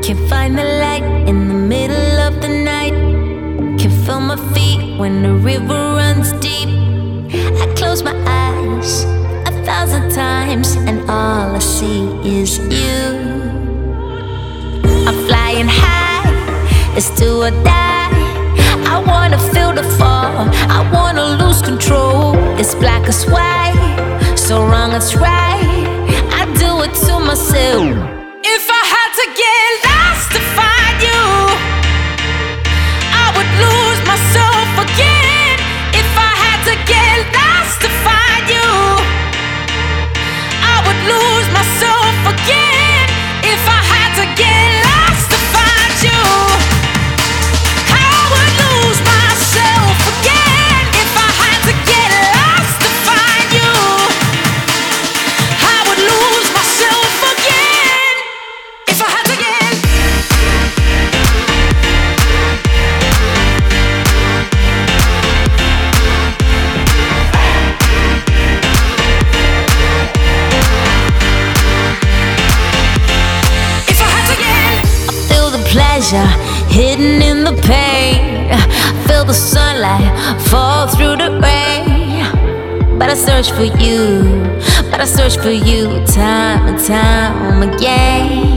Can't find the light in the middle of the night. Can feel my feet when the river runs deep. I close my eyes 1,000 times and all I see is you. I'm flying high, it's do or die. I wanna feel the fall, I wanna lose control. It's black as white, so wrong it's right. I do it to myself. If I had to get lost to find you, I would lose myself again. If I had to get lost to find you, I would lose myself again. If I had to get lost to find you, I would lose myself again. If I had to get lost to find you, I would lose myself again. If I had to get pleasure hidden in the pain. Feel the sunlight fall through the rain. But I search for you, time and time again.